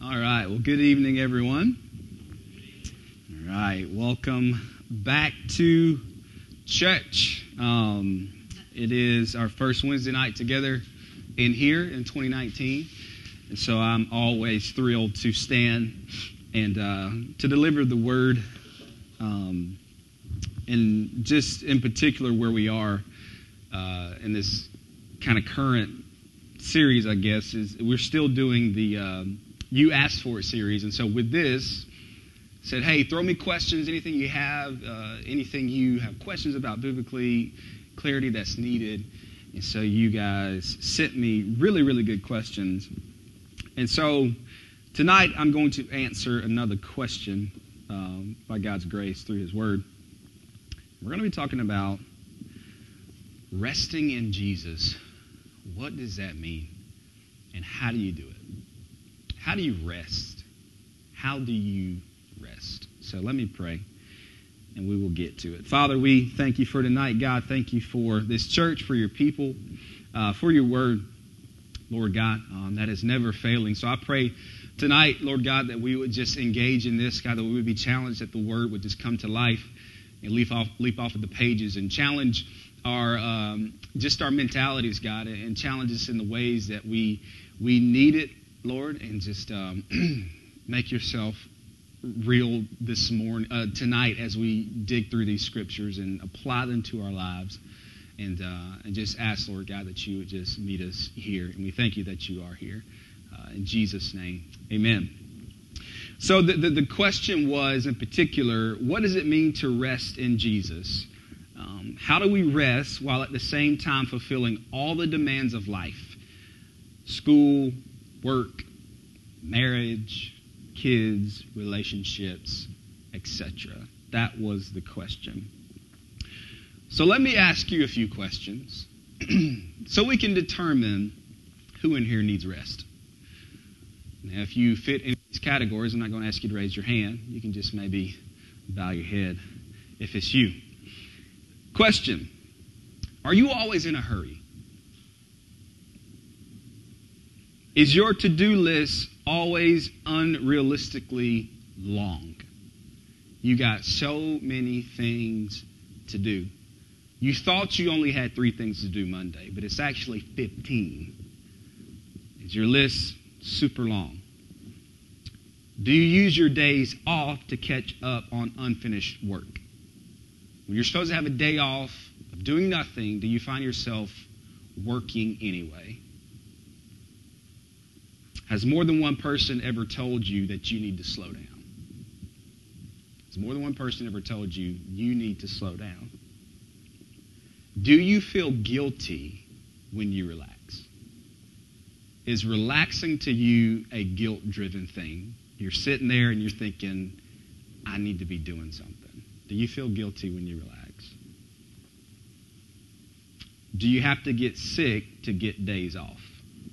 All right. Well, good evening, everyone. All right. Welcome back to church. It is our first Wednesday night together in here in 2019. And so I'm always thrilled to stand and to deliver the word. And just in particular where we are in this kind of current series, I guess, is we're still doing the You Asked For It series. And so with this, said, hey, throw me questions, anything you have, anything you have questions about biblically, clarity that's needed. And so you guys sent me really, really good questions. And so tonight I'm going to answer another question by God's grace through His Word. We're going to be talking about resting in Jesus. What does that mean? And how do you do it? How do you rest? How do you rest? So let me pray, and we will get to it. Father, we thank you for tonight. God, thank you for this church, for your people, for your word, Lord God, that is never failing. So I pray tonight, Lord God, that we would just engage in this, God, that we would be challenged, that the word would just come to life and leap off of the pages and challenge our just our mentalities, God, and challenge us in the ways that we need it, Lord, and just make yourself real this morning, tonight, as we dig through these scriptures and apply them to our lives, and just ask, Lord God, that you would just meet us here, and we thank you that you are here. In Jesus' name, amen. So the question was, in particular, what does it mean to rest in Jesus? How do we rest while at the same time fulfilling all the demands of life? School, work, marriage, kids, relationships, etc. That was the question. So let me ask you a few questions so we can determine who in here needs rest. Now, if you fit in these categories, I'm not going to ask you to raise your hand. You can just maybe bow your head if it's you. Question: are you always in a hurry? Is your to-do list always unrealistically long? You got so many things to do. You thought you only had 3 things to do Monday, but it's actually 15. Is your list super long? Do you use your days off to catch up on unfinished work? When you're supposed to have a day off of doing nothing, do you find yourself working anyway? Has more than one person ever told you that you need to slow down? Has more than one person ever told you you need to slow down? Do you feel guilty when you relax? Is relaxing to you a guilt-driven thing? You're sitting there and you're thinking, I need to be doing something. Do you feel guilty when you relax? Do you have to get sick to get days off?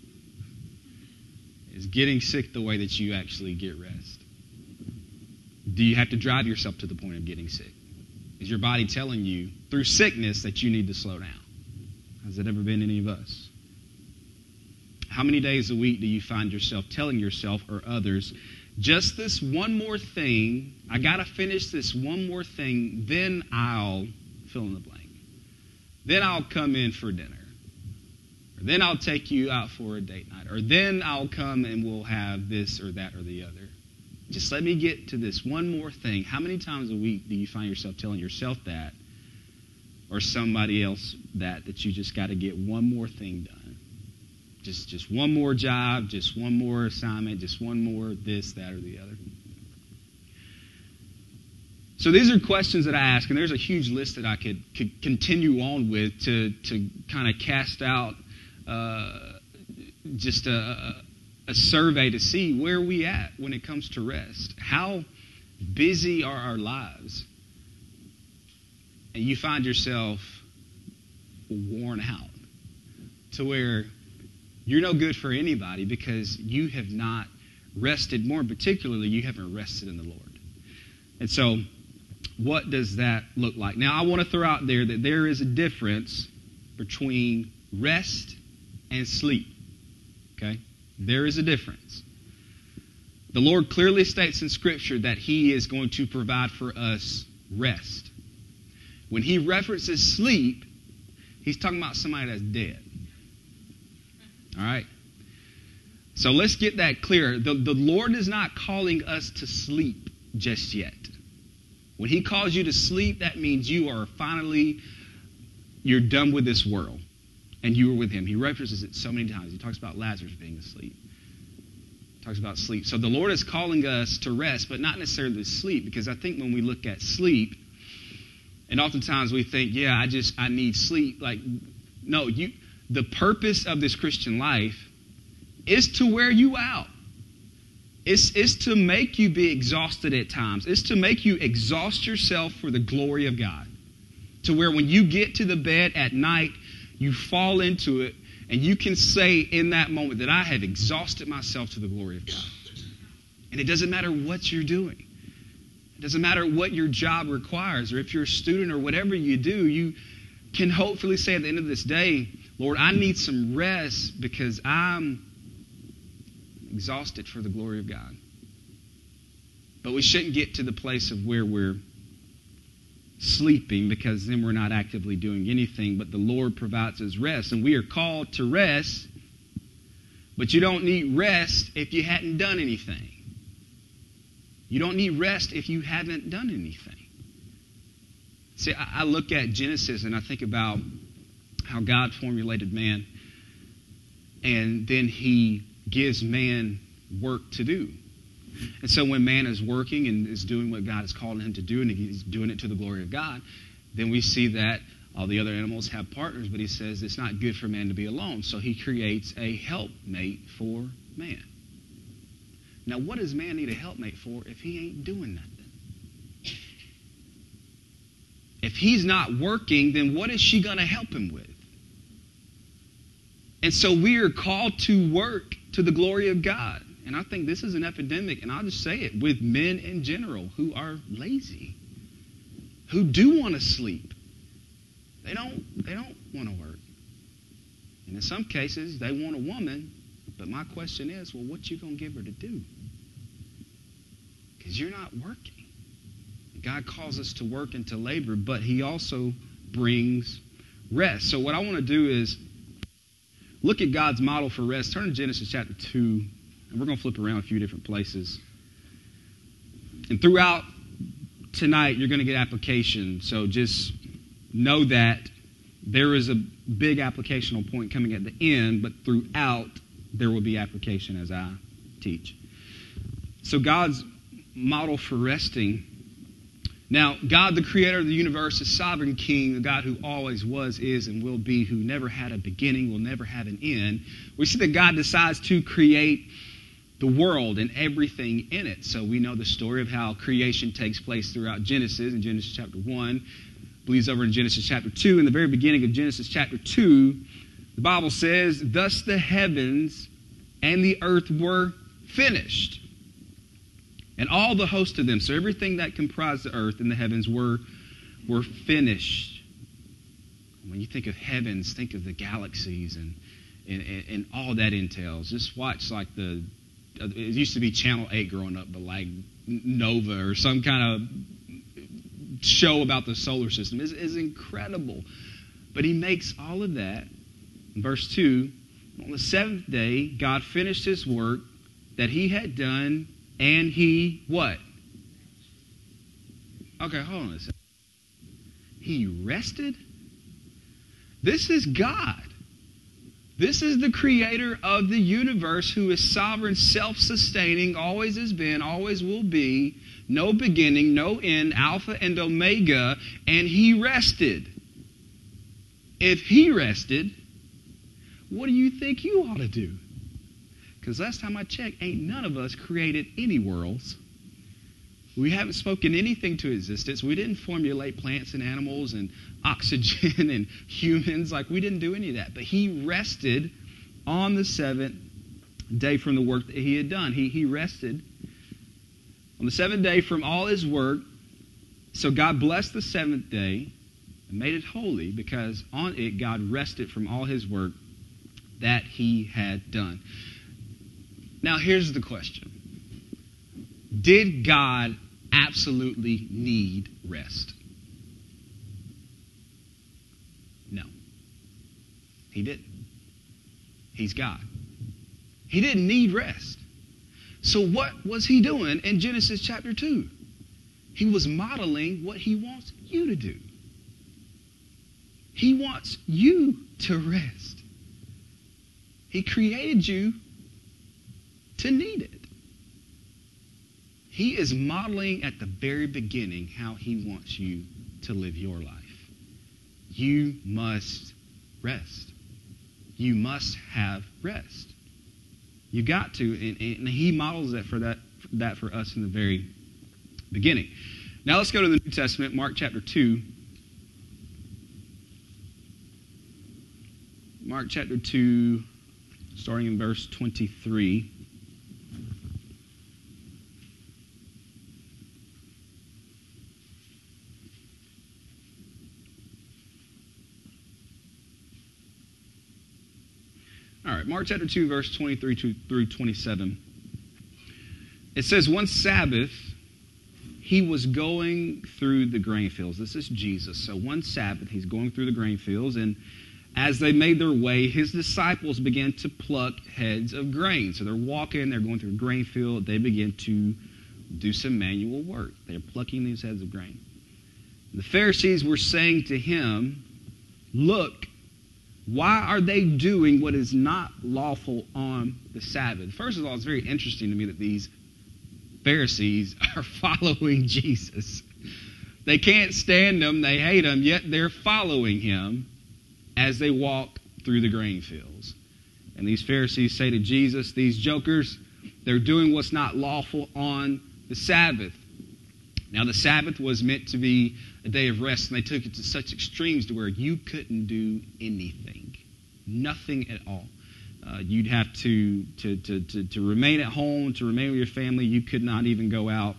Is getting sick the way that you actually get rest? Do you have to drive yourself to the point of getting sick? Is your body telling you through sickness that you need to slow down? Has it ever been any of us? How many days a week do you find yourself telling yourself or others, just this one more thing, I got to finish this one more thing, then I'll fill in the blank. Then I'll come in for dinner. Or then I'll take you out for a date night. Or then I'll come and we'll have this or that or the other. Just let me get to this one more thing. How many times a week do you find yourself telling yourself that, or somebody else that you just got to get one more thing done? Just one more job, just one more assignment, just one more this, that, or the other. So these are questions that I ask, and there's a huge list that I could continue on with to kind of cast out just a survey to see where we at when it comes to rest. How busy are our lives? And you find yourself worn out to where you're no good for anybody because you have not rested. More particularly, you haven't rested in the Lord. And so what does that look like? Now, I want to throw out there that there is a difference between rest and sleep. Okay? There is a difference. The Lord clearly states in Scripture that he is going to provide for us rest. When he references sleep, he's talking about somebody that's dead. All right? So let's get that clear. The Lord is not calling us to sleep just yet. When he calls you to sleep, that means you're done with this world. And you are with him. He references it so many times. He talks about Lazarus being asleep. He talks about sleep. So the Lord is calling us to rest, but not necessarily sleep. Because I think when we look at sleep, and oftentimes we think, yeah, I need sleep. Like, no, the purpose of this Christian life is to wear you out. It's to make you be exhausted at times. It's to make you exhaust yourself for the glory of God. To where when you get to the bed at night, you fall into it, and you can say in that moment that I have exhausted myself to the glory of God. And it doesn't matter what you're doing. It doesn't matter what your job requires, or if you're a student or whatever you do, you can hopefully say at the end of this day, Lord, I need some rest because I'm exhausted for the glory of God. But we shouldn't get to the place of where we're sleeping, because then we're not actively doing anything. But the Lord provides us rest, and we are called to rest. But you don't need rest if you hadn't done anything. You don't need rest if you haven't done anything. See, I look at Genesis and I think about how God formulated man, and then he gives man work to do. And so when man is working and is doing what God has called him to do, and he's doing it to the glory of God, then we see that all the other animals have partners, but he says it's not good for man to be alone. So he creates a helpmate for man. Now, what does man need a helpmate for if he ain't doing nothing? If he's not working, then what is she going to help him with? And so we are called to work to the glory of God. And I think this is an epidemic, and I'll just say it, with men in general who are lazy, who do want to sleep. They don't want to work. And in some cases, they want a woman, but my question is, well, what you going to give her to do? Because you're not working. God calls us to work and to labor, but he also brings rest. So what I want to do is look at God's model for rest. Turn to Genesis chapter 2, and we're going to flip around a few different places. And throughout tonight, you're going to get application. So just know that there is a big applicational point coming at the end, but throughout, there will be application as I teach. So God's model for resting. Now, God, the creator of the universe, is sovereign king, the God who always was, is, and will be, who never had a beginning, will never have an end. We see that God decides to create the world and everything in it. So we know the story of how creation takes place throughout Genesis, in Genesis chapter 1, bleeds over in Genesis chapter 2. In the very beginning of Genesis chapter 2, the Bible says, "Thus the heavens and the earth were finished, and all the host of them." So everything that comprised the earth and the heavens were finished. When you think of heavens, think of the galaxies and all that entails. Just watch like it used to be Channel 8 growing up, but like Nova or some kind of show about the solar system. Is incredible. But he makes all of that. In verse 2, on the seventh day, God finished his work that he had done, and he what? Okay, hold on a second. He rested? This is God. This is the creator of the universe, who is sovereign, self-sustaining, always has been, always will be, no beginning, no end, Alpha and Omega, and he rested. If he rested, what do you think you ought to do? Because last time I checked, ain't none of us created any worlds. We haven't spoken anything to existence. We didn't formulate plants and animals and oxygen and humans. Like, we didn't do any of that. But he rested on the seventh day from the work that he had done. He rested on the seventh day from all his work. So God blessed the seventh day and made it holy, because on it God rested from all his work that he had done. Now here's the question. Did God absolutely need rest? No. He didn't. He's God. He didn't need rest. So what was he doing in Genesis chapter 2? He was modeling what he wants you to do. He wants you to rest. He created you to need it. He is modeling at the very beginning how he wants you to live your life. You must rest. You must have rest. You got to, and he models that for us in the very beginning. Now let's go to the New Testament, Mark chapter 2. Mark chapter 2, starting in verse 23. All right, Mark chapter 2, verse 23 through 27. It says, one Sabbath, he was going through the grain fields. This is Jesus. So one Sabbath, he's going through the grain fields, and as they made their way, his disciples began to pluck heads of grain. So they're walking, they're going through a grain field. They begin to do some manual work. They're plucking these heads of grain. The Pharisees were saying to him, look, why are they doing what is not lawful on the Sabbath? First of all, it's very interesting to me that these Pharisees are following Jesus. They can't stand him, they hate him, yet they're following him as they walk through the grain fields. And these Pharisees say to Jesus, these jokers, they're doing what's not lawful on the Sabbath. Now, the Sabbath was meant to be a day of rest, and they took it to such extremes to where you couldn't do anything. Nothing at all. You'd have to remain at home, to remain with your family. You could not even go out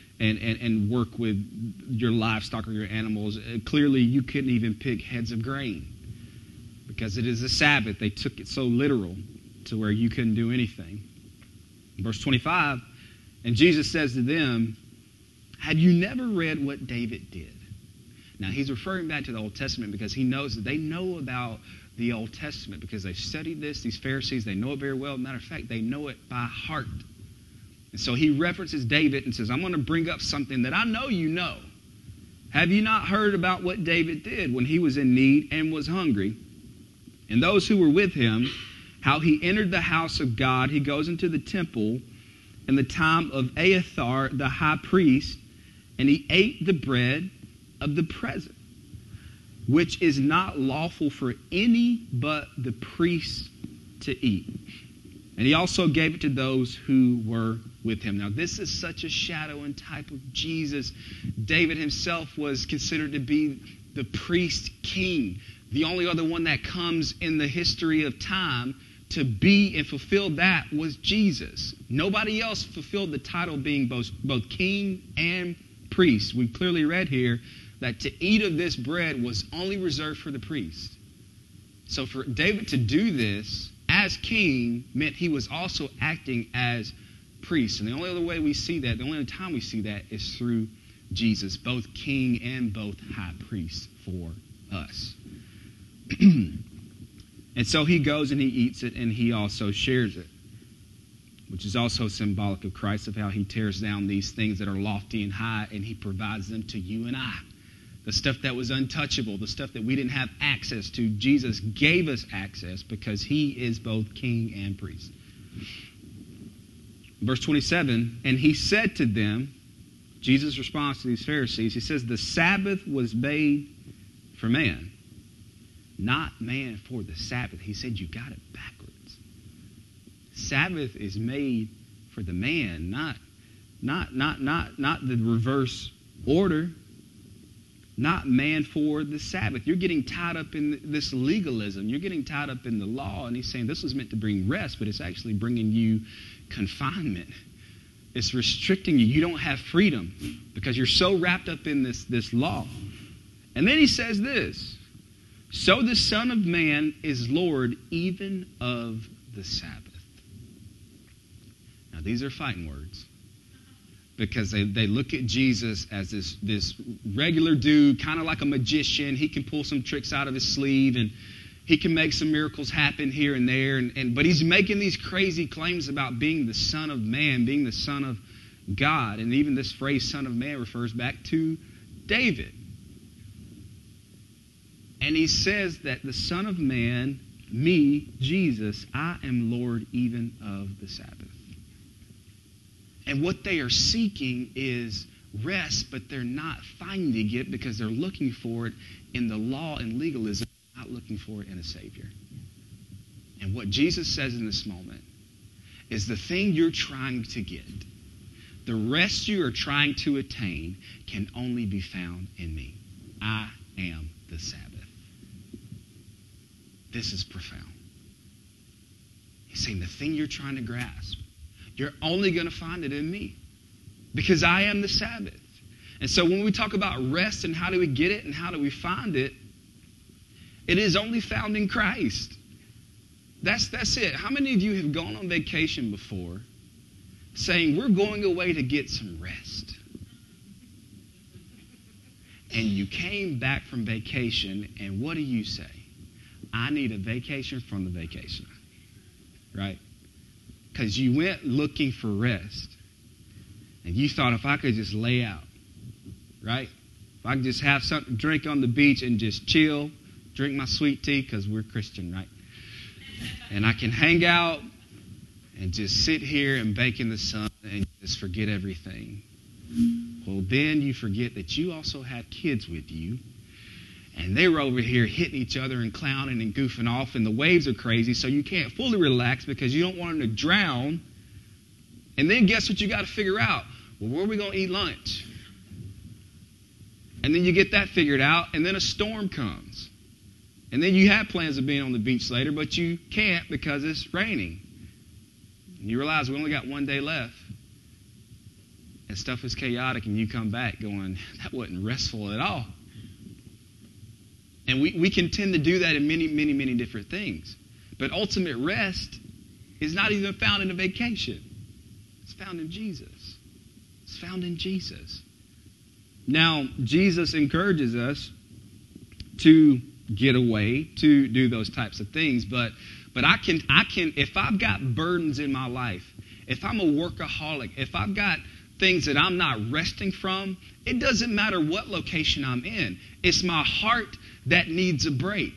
and work with your livestock or your animals. Clearly, you couldn't even pick heads of grain because it is a Sabbath. They took it so literal to where you couldn't do anything. Verse 25, and Jesus says to them, have you never read what David did? Now, he's referring back to the Old Testament because he knows that they know about the Old Testament because they've studied this. These Pharisees, they know it very well. Matter of fact, they know it by heart. And so he references David and says, I'm going to bring up something that I know you know. Have you not heard about what David did when he was in need and was hungry? And those who were with him, how he entered the house of God. He goes into the temple in the time of Abiathar, the high priest, and he ate the bread of the present, which is not lawful for any but the priests to eat. And he also gave it to those who were with him. Now, this is such a shadow and type of Jesus. David himself was considered to be the priest king, the only other one that comes in the history of time to be and fulfill that was Jesus. Nobody else fulfilled the title being both king and priest. We clearly read here that to eat of this bread was only reserved for the priest. So for David to do this as king meant he was also acting as priest. And the only other way we see that, the only other time we see that is through Jesus, both king and both high priest for us. And so he goes and he eats it and he also shares it, which is also symbolic of Christ, of how he tears down these things that are lofty and high and he provides them to you and I. The stuff that was untouchable, the stuff that we didn't have access to, Jesus gave us access because he is both king and priest. Verse 27, and he said to them, Jesus' response to these Pharisees, he says, the Sabbath was made for man, not man for the Sabbath. He said, you got it backwards. Sabbath is made for the man, not the reverse order. Not man for the Sabbath. You're getting tied up in this legalism. You're getting tied up in the law. And he's saying this was meant to bring rest, but it's actually bringing you confinement. It's restricting you. You don't have freedom because you're so wrapped up in this law. And then he says this, so the Son of Man is Lord even of the Sabbath. Now these are fighting words. because they look at Jesus as this regular dude, kind of like a magician. He can pull some tricks out of his sleeve, and he can make some miracles happen here and there. But he's making these crazy claims about being the Son of Man, being the Son of God. And even this phrase, Son of Man, refers back to David. And he says that the Son of Man, me, Jesus, I am Lord even of the Sabbath. And what they are seeking is rest, but they're not finding it because they're looking for it in the law and legalism, not looking for it in a Savior. And what Jesus says in this moment is the thing you're trying to get, the rest you are trying to attain, can only be found in me. I am the Sabbath. This is profound. He's saying the thing you're trying to grasp, you're only going to find it in me because I am the Sabbath. And so when we talk about rest and how do we get it and how do we find it, it is only found in Christ. That's it. How many of you have gone on vacation before saying, we're going away to get some rest? And you came back from vacation, and what do you say? I need a vacation from the vacation. Right? Because you went looking for rest. And you thought, if I could just lay out, right? If I could just have something to drink on the beach and just chill, drink my sweet tea, because we're Christian, right? And I can hang out and just sit here and bake in the sun and just forget everything. Well, then you forget that you also had kids with you. And they were over here hitting each other and clowning and goofing off, and the waves are crazy, so you can't fully relax because you don't want them to drown. And then guess what you got to figure out? Well, where are we going to eat lunch? And then you get that figured out, and then a storm comes. And then you have plans of being on the beach later, but you can't because it's raining. And you realize we only got one day left. And stuff is chaotic, and you come back going, that wasn't restful at all. And we can tend to do that in many, many, many different things. But ultimate rest is not even found in a vacation. It's found in Jesus. It's found in Jesus. Now, Jesus encourages us to get away, to do those types of things. But I can, if I've got burdens in my life, if I'm a workaholic, if I've got things that I'm not resting from, it doesn't matter what location I'm in. It's my heart that needs a break.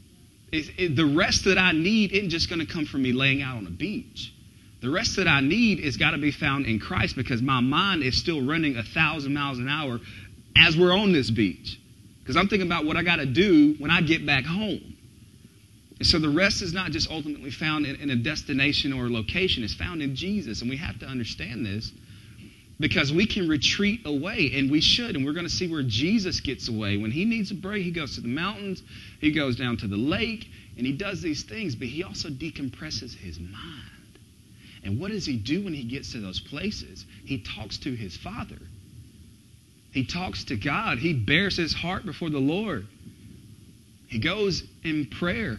The rest that I need isn't just going to come from me laying out on a beach. The rest that I need is got to be found in Christ because my mind is still running 1,000 miles an hour as we're on this beach. Because I'm thinking about what I got to do when I get back home. And so the rest is not just ultimately found in a destination or a location. It's found in Jesus. And we have to understand this. Because we can retreat away, and we should, and we're going to see where Jesus gets away. When he needs a break, he goes to the mountains, he goes down to the lake, and he does these things, but he also decompresses his mind. And what does he do when he gets to those places? He talks to his Father. He talks to God. He bears his heart before the Lord. He goes in prayer.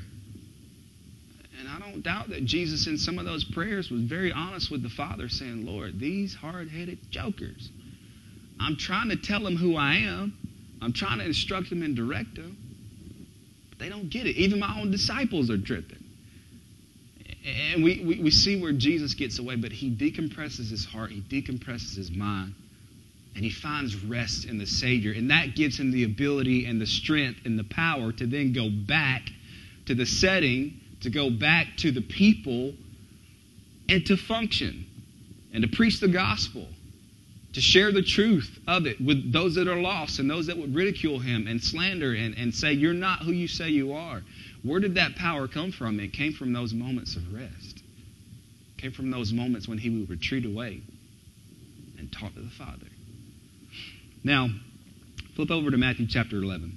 And I don't doubt that Jesus in some of those prayers was very honest with the Father, saying, Lord, these hard-headed jokers, I'm trying to tell them who I am. I'm trying to instruct them and direct them. But they don't get it. Even my own disciples are tripping. And we see where Jesus gets away, but he decompresses his heart. He decompresses his mind. And he finds rest in the Savior. And that gives him the ability and the strength and the power to then go back to the setting, to go back to the people, and to function, and to preach the gospel, to share the truth of it with those that are lost and those that would ridicule him and slander and say, you're not who you say you are. Where did that power come from? It came from those moments of rest. It came from those moments when he would retreat away and talk to the Father. Now, flip over to Matthew chapter 11.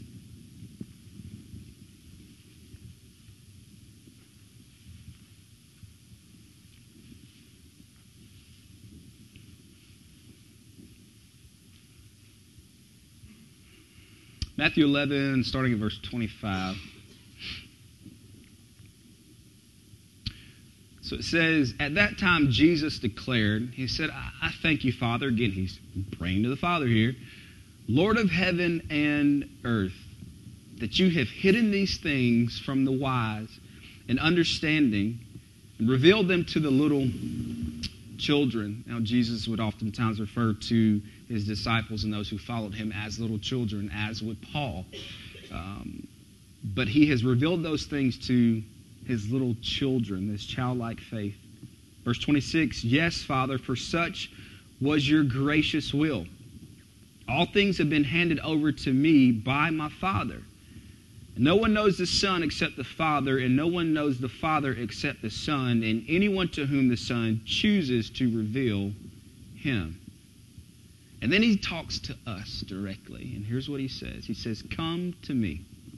Matthew 11, starting at verse 25. So it says, at that time Jesus declared, he said, I thank you, Father. Again, he's praying to the Father here. Lord of heaven and earth, that you have hidden these things from the wise and understanding and revealed them to the little children. Now, Jesus would oftentimes refer to his disciples and those who followed him as little children, as would Paul. But he has revealed those things to his little children, this childlike faith. Verse 26, yes, Father, for such was your gracious will. All things have been handed over to me by my Father. No one knows the Son except the Father, and no one knows the Father except the Son, and anyone to whom the Son chooses to reveal him. And then he talks to us directly, and here's what he says. He says, come to me.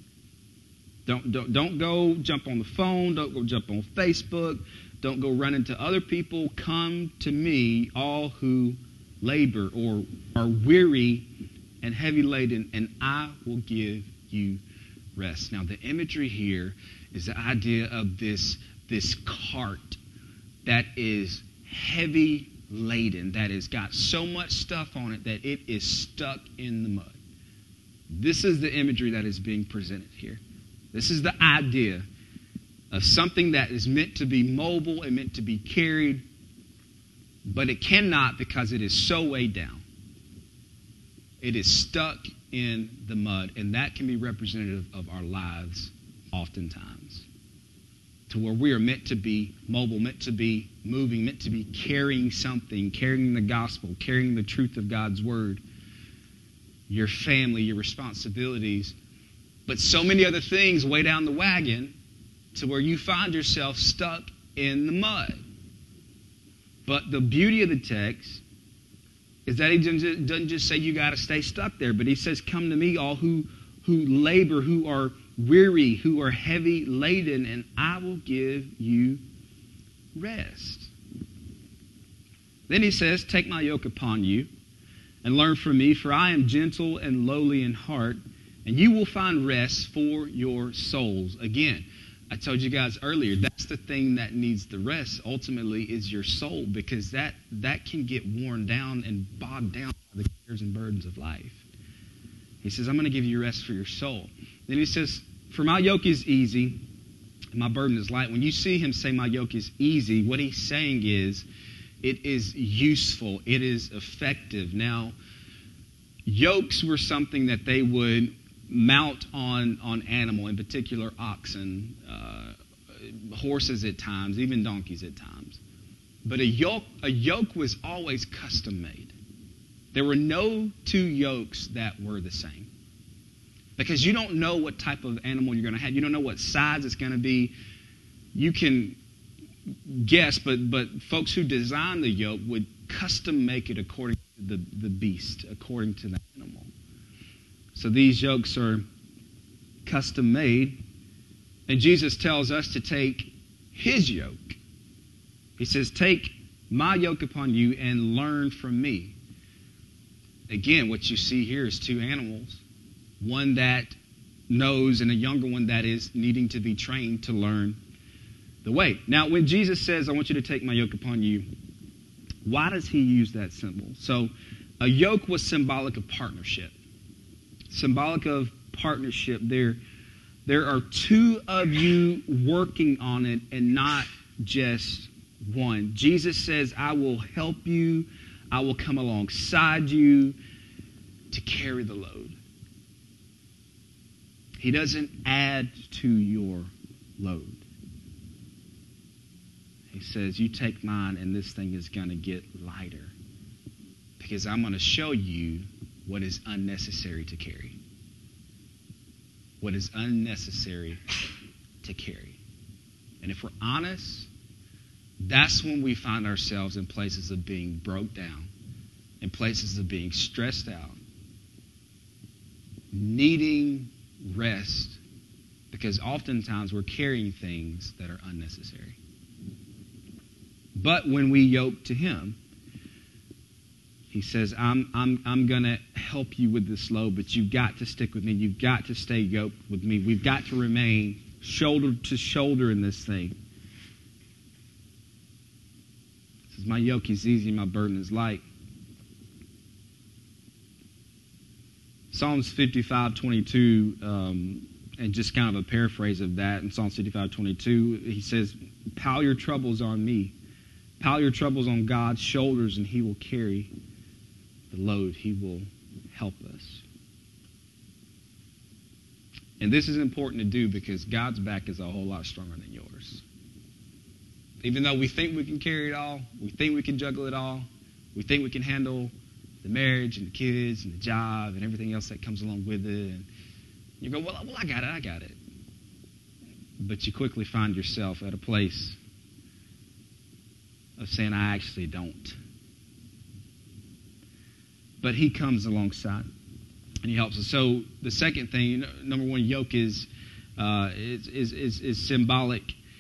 Don't go jump on the phone. Don't go jump on Facebook. Don't go run into other people. Come to me, all who labor or are weary and heavy laden, and I will give you rest. Now, the imagery here is the idea of this cart that is heavy laden, that has got so much stuff on it that it is stuck in the mud. This is the imagery that is being presented here. This is the idea of something that is meant to be mobile and meant to be carried, but it cannot because it is so weighed down. It is stuck in the mud, and that can be representative of our lives oftentimes, to where we are meant to be mobile, meant to be moving, meant to be carrying something, carrying the gospel, carrying the truth of God's word, your family, your responsibilities. But so many other things weigh down the wagon to where you find yourself stuck in the mud. But the beauty of the text is that he doesn't just say you got to stay stuck there, but he says, come to me, all who labor, who are weary, who are heavy laden, and I will give you rest. Then he says, take my yoke upon you and learn from me, for I am gentle and lowly in heart, and you will find rest for your souls. Again, I told you guys earlier, that's the thing that needs the rest ultimately is your soul, because that can get worn down and bogged down by the cares and burdens of life. He says, I'm going to give you rest for your soul. Then he says, for my yoke is easy and my burden is light. When you see him say my yoke is easy, what he's saying is it is useful. It is effective. Now, yokes were something that they would mount on animal, in particular oxen, horses at times, even donkeys at times. But a yoke was always custom made. There were no two yokes that were the same, because you don't know what type of animal you're going to have. You don't know what size it's going to be. You can guess, but folks who design the yoke would custom make it according to the beast, according to the animal. So these yokes are custom made. And Jesus tells us to take his yoke. He says, take my yoke upon you and learn from me. Again, what you see here is two animals. One that knows and a younger one that is needing to be trained to learn the way. Now, when Jesus says, I want you to take my yoke upon you, why does he use that symbol? So a yoke was symbolic of partnership. Symbolic of partnership. There are two of you working on it and not just one. Jesus says, I will help you. I will come alongside you to carry the load. He doesn't add to your load. He says, you take mine and this thing is going to get lighter, because I'm going to show you what is unnecessary to carry. What is unnecessary to carry. And if we're honest, that's when we find ourselves in places of being broke down, in places of being stressed out, needing rest, because oftentimes we're carrying things that are unnecessary. But when we yoke to him, he says, I'm going to help you with this load, but you've got to stick with me. You've got to stay yoked with me. We've got to remain shoulder to shoulder in this thing. says, my yoke is easy, my burden is light. Psalms 55:22, and just kind of a paraphrase of that, in Psalms 55:22, he says, pile your troubles on me. Pile your troubles on God's shoulders, and he will carry the load. He will help us. And this is important to do because God's back is a whole lot stronger than yours. Even though we think we can carry it all, we think we can juggle it all, we think we can handle the marriage and the kids and the job and everything else that comes along with it. And you go, well, I got it. But you quickly find yourself at a place of saying, I actually don't. But he comes alongside and he helps us. So the second thing, number one, yoke is symbolic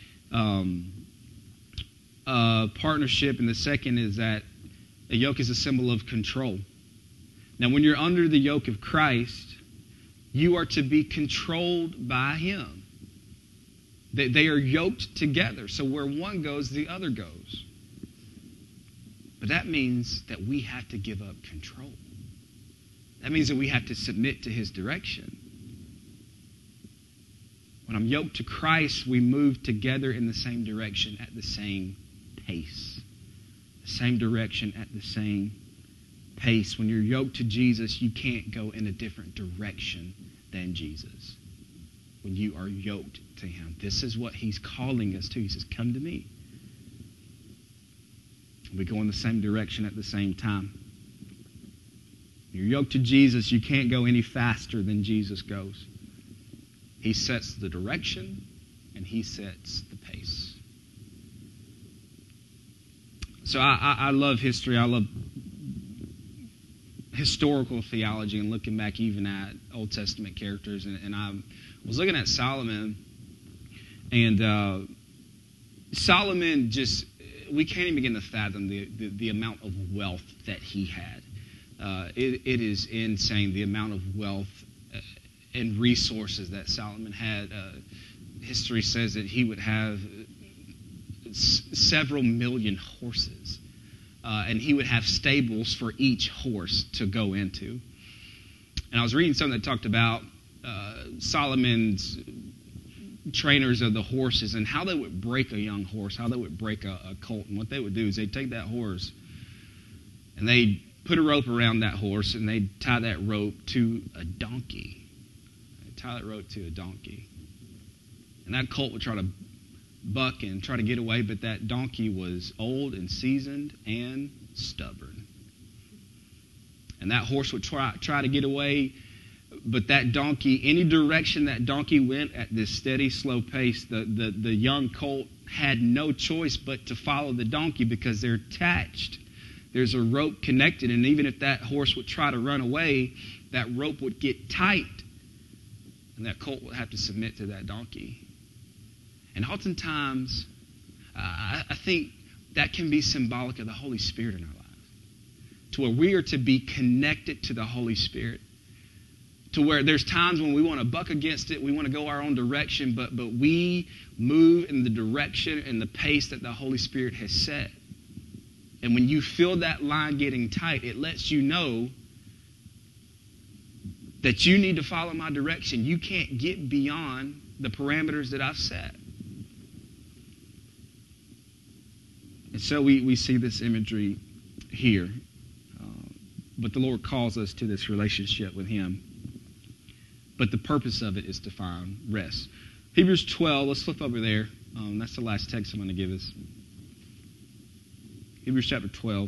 partnership, and the second is that a yoke is a symbol of control. Now, when you're under the yoke of Christ, you are to be controlled by him. They are yoked together. So where one goes, the other goes. But that means that we have to give up control. That means that we have to submit to his direction. When I'm yoked to Christ, we move together in the same direction at the same pace. The same direction at the same pace. When you're yoked to Jesus, you can't go in a different direction than Jesus. When you are yoked to him. This is what he's calling us to. He says, come to me. We go in the same direction at the same time. When you're yoked to Jesus, you can't go any faster than Jesus goes. He sets the direction and he sets the pace. So I love history. I love historical theology and looking back even at Old Testament characters. And I was looking at Solomon, and Solomon just, we can't even begin to fathom the amount of wealth that he had. It is insane, the amount of wealth and resources that Solomon had. History says that he would have several million horses. And he would have stables for each horse to go into. And I was reading something that talked about Solomon's trainers of the horses and how they would break a young horse, how they would break a colt. And what they would do is they'd take that horse and they'd put a rope around that horse and they'd tie that rope to a donkey. They'd tie that rope to a donkey. And that colt would try to buck and try to get away, but that donkey was old and seasoned and stubborn. And that horse would try to get away, but that donkey, any direction that donkey went at this steady, slow pace, the young colt had no choice but to follow the donkey because they're attached. There's a rope connected, and even if that horse would try to run away, that rope would get tight, and that colt would have to submit to that donkey. And oftentimes, I think that can be symbolic of the Holy Spirit in our lives. To where we are to be connected to the Holy Spirit. To where there's times when we want to buck against it, we want to go our own direction, but we move in the direction and the pace that the Holy Spirit has set. And when you feel that line getting tight, it lets you know that you need to follow my direction. You can't get beyond the parameters that I've set. And so we see this imagery here. But the Lord calls us to this relationship with him. But the purpose of it is to find rest. Hebrews 12, let's flip over there. That's the last text I'm going to give us. Hebrews chapter 12.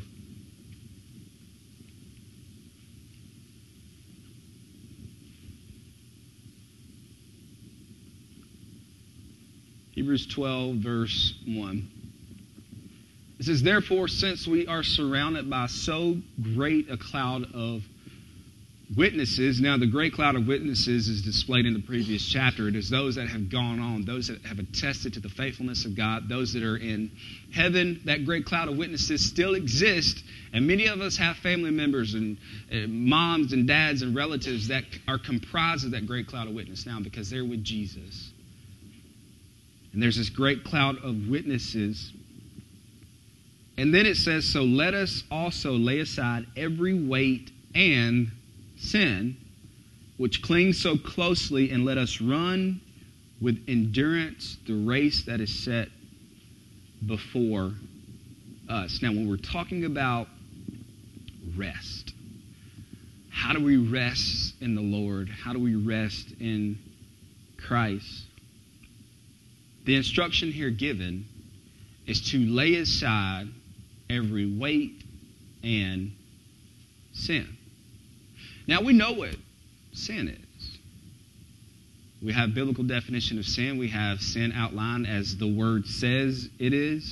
Hebrews 12, verse 1. It says, therefore, since we are surrounded by so great a cloud of witnesses. Now, the great cloud of witnesses is displayed in the previous chapter. It is those that have gone on, those that have attested to the faithfulness of God, those that are in heaven. That great cloud of witnesses still exists. And many of us have family members and moms and dads and relatives that are comprised of that great cloud of witness now because they're with Jesus. And there's this great cloud of witnesses And then it says, so let us also lay aside every weight and sin, which clings so closely, and let us run with endurance the race that is set before us. Now, when we're talking about rest, how do we rest in the Lord? How do we rest in Christ? The instruction here given is to lay aside every weight and sin. Now, we know what sin is. We have biblical definition of sin. We have sin outlined as the word says it is.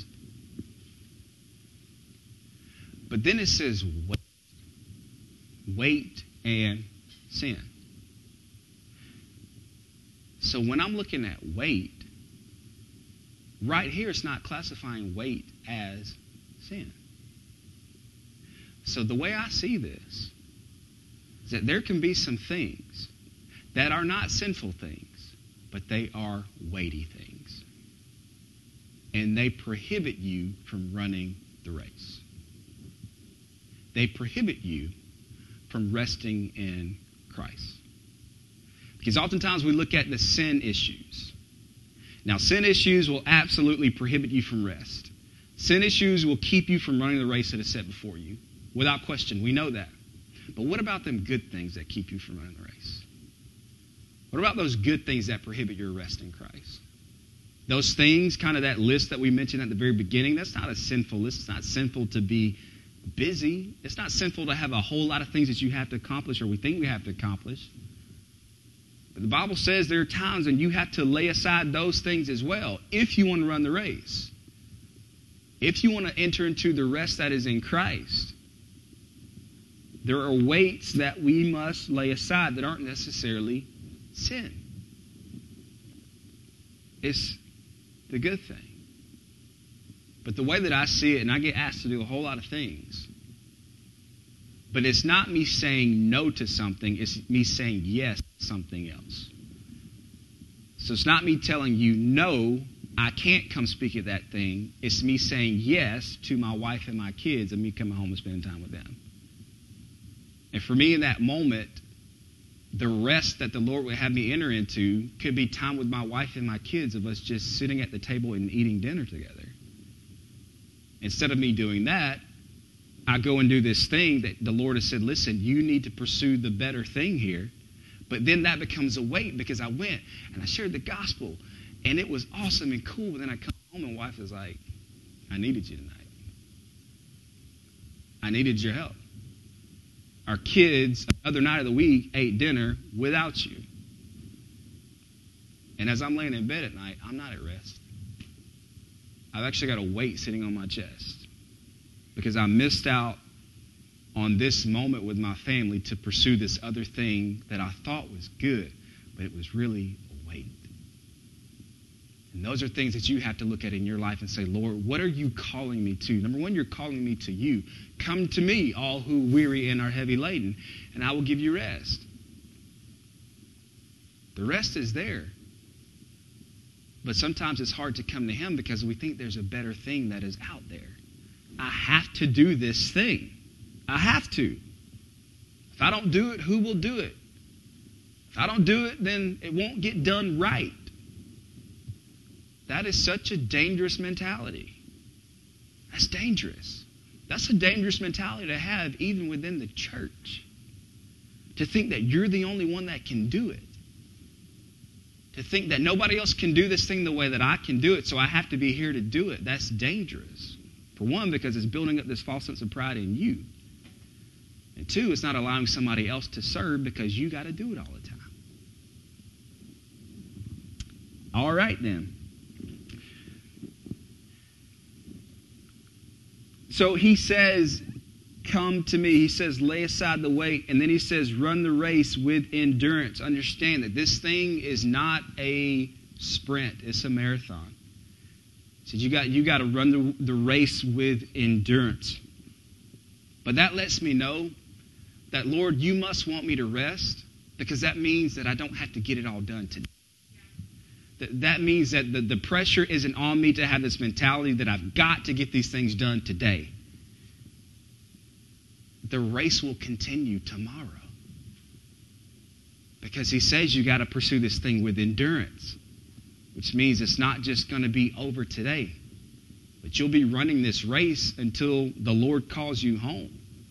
But then it says weight and sin. So when I'm looking at weight, right here it's not classifying weight as sin. So the way I see this is that there can be some things that are not sinful things, but they are weighty things. And they prohibit you from running the race. They prohibit you from resting in Christ. Because oftentimes we look at the sin issues. Now, sin issues will absolutely prohibit you from rest. Sin issues will keep you from running the race that is set before you. Without question, we know that. But what about them good things that keep you from running the race? What about those good things that prohibit your rest in Christ? Those things, kind of that list that we mentioned at the very beginning, that's not a sinful list. It's not sinful to be busy. It's not sinful to have a whole lot of things that you have to accomplish or we think we have to accomplish. But the Bible says there are times when you have to lay aside those things as well if you want to run the race. If you want to enter into the rest that is in Christ, there are weights that we must lay aside that aren't necessarily sin. It's the good thing. But the way that I see it, and I get asked to do a whole lot of things, but it's not me saying no to something, it's me saying yes to something else. So it's not me telling you, no, I can't come speak at that thing. It's me saying yes to my wife and my kids and me coming home and spending time with them. And for me in that moment, the rest that the Lord would have me enter into could be time with my wife and my kids of us just sitting at the table and eating dinner together. Instead of me doing that, I go and do this thing that the Lord has said, listen, you need to pursue the better thing here. But then that becomes a weight because I went and I shared the gospel and it was awesome and cool. But then I come home and wife is like, I needed you tonight. I needed your help. Our kids, the other night of the week, ate dinner without you. And as I'm laying in bed at night, I'm not at rest. I've actually got a weight sitting on my chest because I missed out on this moment with my family to pursue this other thing that I thought was good, but it was really a weight. And those are things that you have to look at in your life and say, Lord, what are you calling me to? Number one, you're calling me to you. Come to me, all who weary and are heavy laden, and I will give you rest. The rest is there. But sometimes it's hard to come to him because we think there's a better thing that is out there. I have to do this thing. I have to. If I don't do it, who will do it? If I don't do it, then it won't get done right. That is such a dangerous mentality. That's dangerous. That's a dangerous mentality to have even within the church. To think that you're the only one that can do it. To think that nobody else can do this thing the way that I can do it, so I have to be here to do it. That's dangerous. For one, because it's building up this false sense of pride in you. And two, it's not allowing somebody else to serve because you got to do it all the time. All right, then. So he says, come to me. He says, lay aside the weight. And then he says, run the race with endurance. Understand that this thing is not a sprint. It's a marathon. He said, you got to run the race with endurance. But that lets me know that, Lord, you must want me to rest because that means that I don't have to get it all done today. That means that the pressure isn't on me to have this mentality that I've got to get these things done today. The race will continue tomorrow. Because he says you got to pursue this thing with endurance, which means it's not just going to be over today, but you'll be running this race until the Lord calls you home.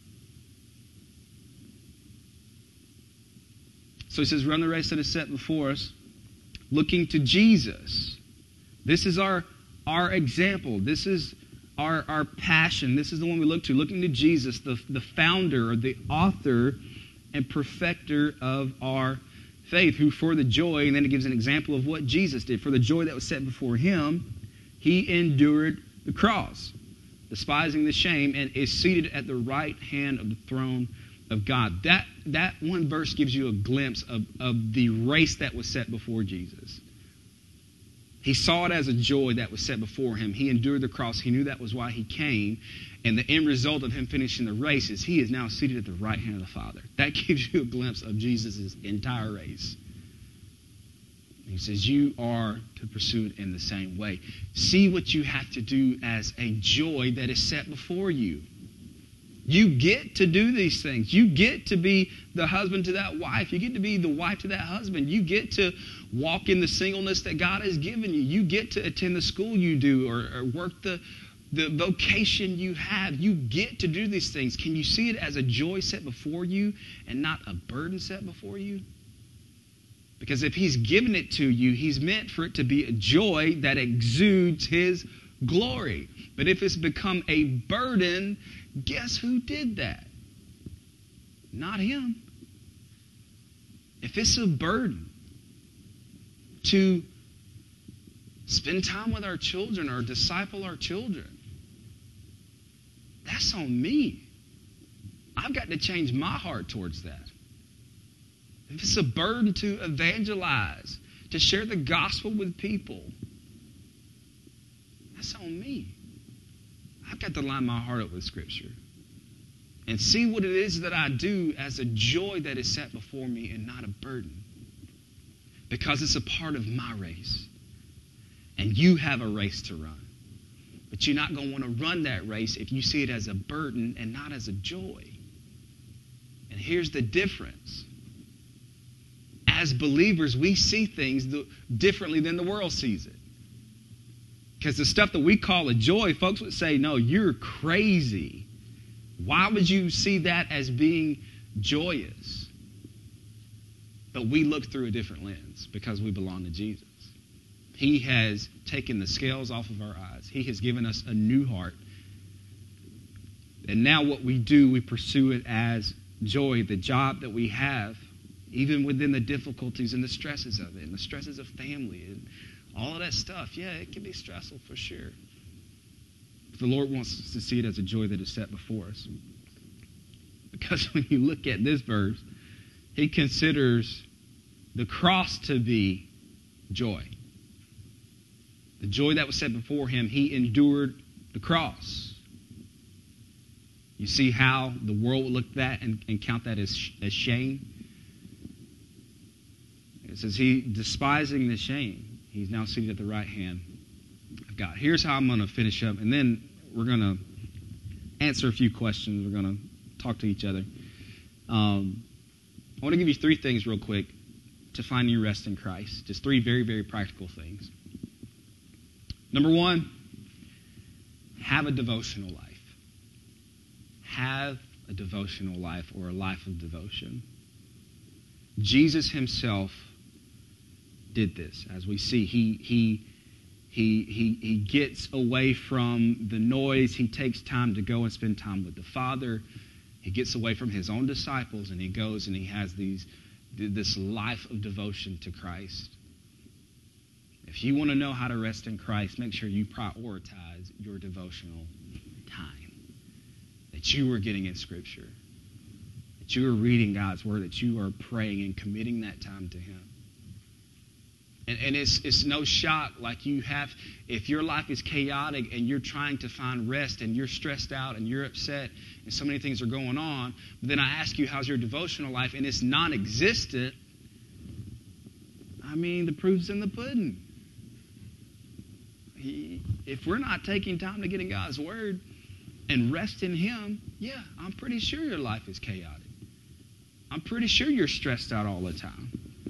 So he says, run the race that is set before us, looking to Jesus. This is our example. This is our passion. This is the one we look to, looking to Jesus, the founder or the author and perfecter of our faith, who for the joy, and then it gives an example of what Jesus did. For the joy that was set before him, he endured the cross, despising the shame, and is seated at the right hand of the throne of God. That one verse gives you a glimpse of the race that was set before Jesus. He saw it as a joy that was set before him. He endured the cross. He knew that was why he came. And the end result of him finishing the race is he is now seated at the right hand of the Father. That gives you a glimpse of Jesus' entire race. He says, you are to pursue it in the same way. See what you have to do as a joy that is set before you. You get to do these things. You get to be the husband to that wife. You get to be the wife to that husband. You get to walk in the singleness that God has given you. You get to attend the school you do or work the vocation you have. You get to do these things. Can you see it as a joy set before you and not a burden set before you? Because if he's given it to you, he's meant for it to be a joy that exudes his glory. But if it's become a burden, guess who did that? Not him. If it's a burden to spend time with our children or disciple our children, that's on me. I've got to change my heart towards that. If it's a burden to evangelize, to share the gospel with people, that's on me. I've got to line my heart up with Scripture and see what it is that I do as a joy that is set before me and not a burden. Because it's a part of my race. And you have a race to run. But you're not going to want to run that race if you see it as a burden and not as a joy. And here's the difference. As believers, we see things differently than the world sees it. Because the stuff that we call a joy, folks would say, no, you're crazy. Why would you see that as being joyous? But we look through a different lens because we belong to Jesus. He has taken the scales off of our eyes. He has given us a new heart. And now what we do, we pursue it as joy. The job that we have, even within the difficulties and the stresses of it, and the stresses of family and all of that stuff, yeah, it can be stressful for sure. But the Lord wants us to see it as a joy that is set before us. Because when you look at this verse, he considers the cross to be joy. The joy that was set before him, he endured the cross. You see how the world would look at that and count that as shame? It says he, despising the shame, he's now seated at the right hand of God. Here's how I'm going to finish up, and then we're going to answer a few questions. We're going to talk to each other. I want to give you 3 things real quick to find your rest in Christ. Just 3 very, very practical things. Number 1, have a devotional life. Have a devotional life or a life of devotion. Jesus himself did this. As we see, he gets away from the noise. He takes time to go and spend time with the Father. He gets away from his own disciples, and he goes and he has this life of devotion to Christ. If you want to know how to rest in Christ, make sure you prioritize your devotional time that you are getting in Scripture, that you are reading God's Word, that you are praying and committing that time to Him. And it's no shock, like you have, if your life is chaotic and you're trying to find rest and you're stressed out and you're upset and so many things are going on, but then I ask you, how's your devotional life? And it's non-existent. I mean, the proof's in the pudding. If we're not taking time to get in God's word and rest in him, yeah, I'm pretty sure your life is chaotic. I'm pretty sure you're stressed out all the time.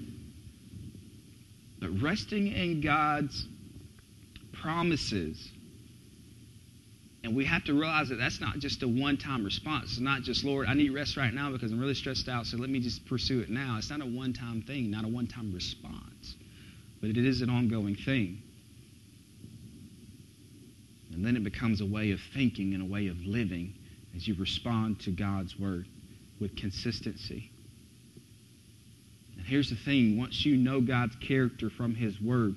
But resting in God's promises, and we have to realize that that's not just a one-time response. It's not just, Lord, I need rest right now because I'm really stressed out, so let me just pursue it now. It's not a one-time thing, not a one-time response. But it is an ongoing thing. And then it becomes a way of thinking and a way of living as you respond to God's word with consistency. And here's the thing. Once you know God's character from his word,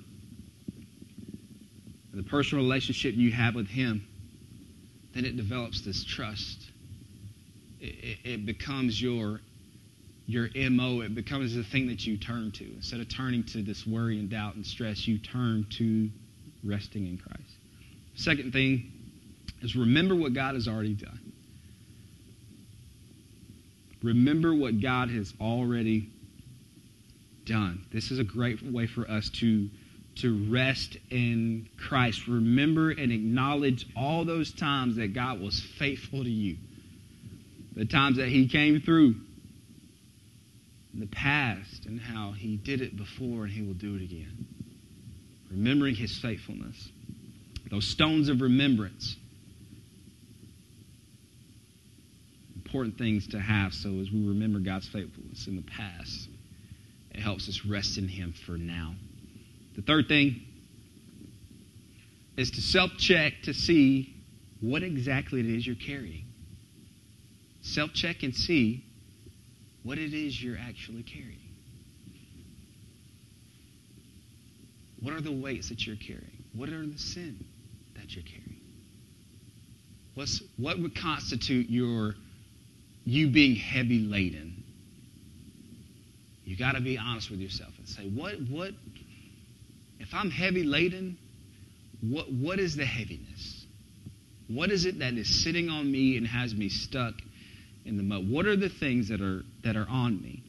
the personal relationship you have with him, then it develops this trust. It becomes your MO. It becomes the thing that you turn to. Instead of turning to this worry and doubt and stress, you turn to resting in Christ. Second thing is remember what God has already done. Remember what God has already done. This is a great way for us to rest in Christ. Remember and acknowledge all those times that God was faithful to you. The times that he came through in the past and how he did it before and he will do it again. Remembering his faithfulness. Those stones of remembrance. Important things to have, so as we remember God's faithfulness in the past, it helps us rest in him for now. The third thing is to self-check to see what exactly it is you're carrying. Self-check and see what it is you're actually carrying. What are the weights that you're carrying? What are the sin that you're carrying? What would constitute you being heavy laden? You got to be honest with yourself and say, what if I'm heavy laden, what is the heaviness? What is it that is sitting on me and has me stuck in the mud? What are the things that are on me?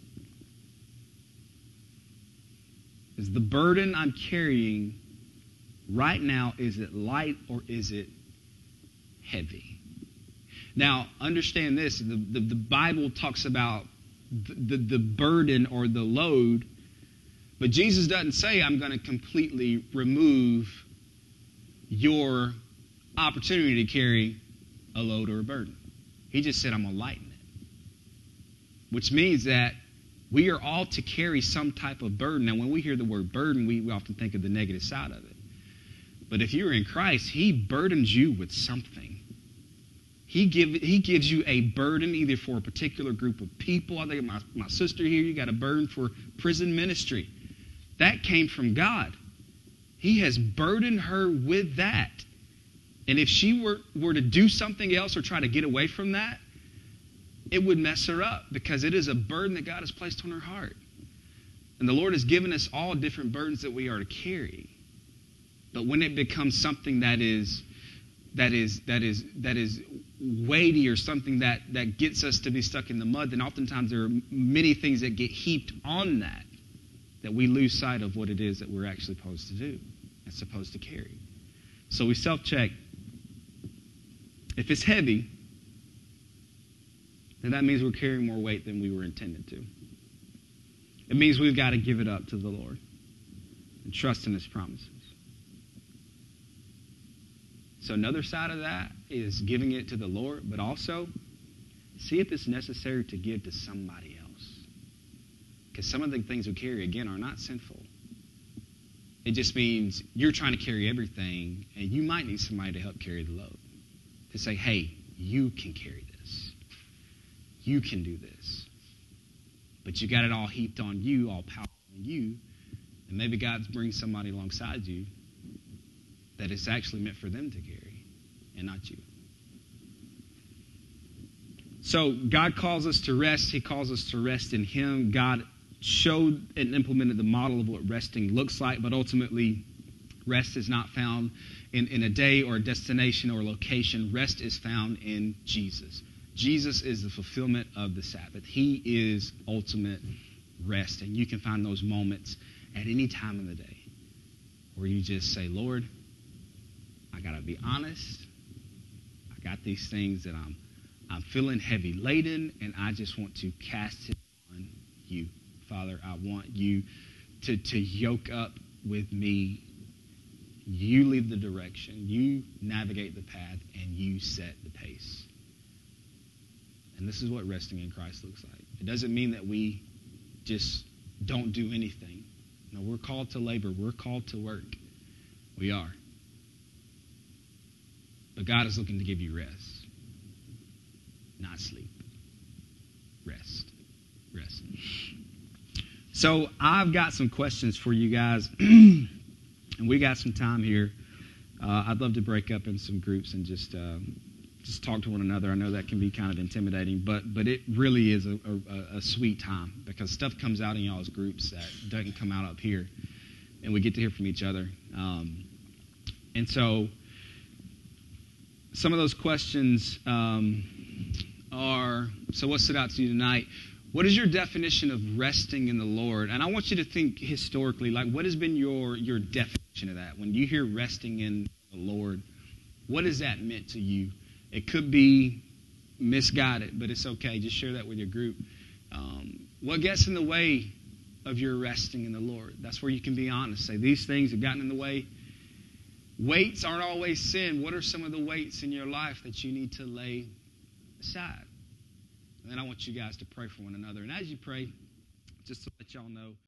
Is the burden I'm carrying right now, is it light or is it heavy? Now, understand this. The Bible talks about the burden or the load, but Jesus doesn't say, I'm going to completely remove your opportunity to carry a load or a burden. He just said, I'm going to lighten it. Which means that we are all to carry some type of burden. And when we hear the word burden, we often think of the negative side of it. But if you're in Christ, he burdens you with something. He gives you a burden either for a particular group of people. I think of my sister here, you got a burden for prison ministry. That came from God. He has burdened her with that. And if she were to do something else or try to get away from that, it would mess her up because it is a burden that God has placed on her heart. And the Lord has given us all different burdens that we are to carry. But when it becomes something that is weighty or something that gets us to be stuck in the mud, then oftentimes there are many things that get heaped on that we lose sight of what it is that we're actually supposed to do and supposed to carry. So we self-check. If it's heavy, then that means we're carrying more weight than we were intended to. It means we've got to give it up to the Lord and trust in his promises. So another side of that is giving it to the Lord, but also see if it's necessary to give to somebody else. Because some of the things we carry, again, are not sinful. It just means you're trying to carry everything, and you might need somebody to help carry the load. To say, hey, you can carry this. You can do this. But you got it all heaped on you, all powerful on you, and maybe God's bringing somebody alongside you that it's actually meant for them to carry and not you. So God calls us to rest. He calls us to rest in him. God showed and implemented the model of what resting looks like, but ultimately rest is not found in a day or a destination or a location. Rest is found in Jesus. Jesus is the fulfillment of the Sabbath. He is ultimate rest. And you can find those moments at any time of the day where you just say, Lord, got to be honest. I got these things that I'm feeling heavy laden, and I just want to cast it on you. Father, I want you to yoke up with me. You lead the direction. You navigate the path, and you set the pace. And this is what resting in Christ looks like. It doesn't mean that we just don't do anything. No, we're called to labor. We're called to work. We are. But God is looking to give you rest, not sleep. Rest. Rest. So I've got some questions for you guys, and we got some time here. I'd love to break up in some groups and just talk to one another. I know that can be kind of intimidating, but it really is a sweet time because stuff comes out in y'all's groups that doesn't come out up here, and we get to hear from each other. And so some of those questions are, so what stood out to you tonight? What is your definition of resting in the Lord? And I want you to think historically, like what has been your definition of that? When you hear resting in the Lord, what has that meant to you? It could be misguided, but it's okay. Just share that with your group. What gets in the way of your resting in the Lord? That's where you can be honest. Say, these things have gotten in the way. Weights aren't always sin. What are some of the weights in your life that you need to lay aside? And then I want you guys to pray for one another. And as you pray, just to let y'all know,